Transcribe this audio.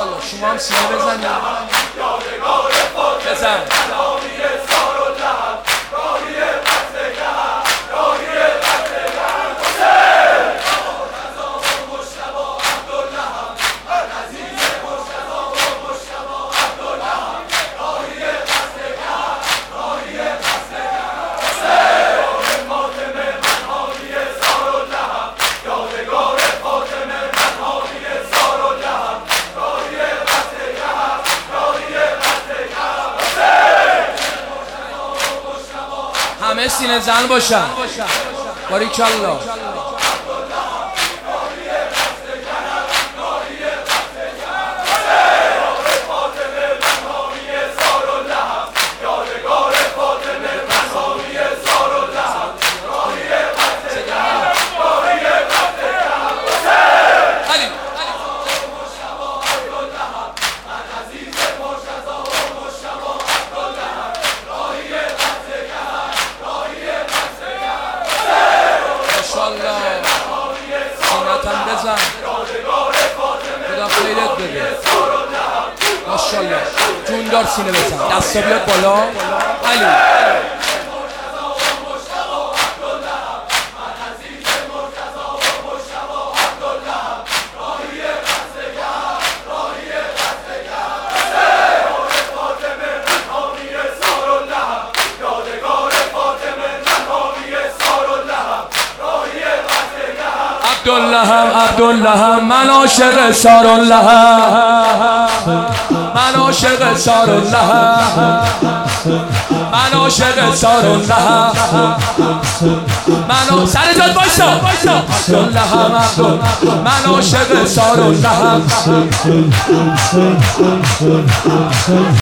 ماشاءالله شما هم سینه بزنید. بزن همه سینه زن باشن. باریکالله. سینتم بزن. خدا خیرت بده. ماشاءالله جون دار سینه بزن. دستا بیاد بالا. علی عبدالله من عاشق سارالله، من عاشق سارالله، من عاشق سارالله، من سر جات بایستا عبدالله من عاشق سارالله.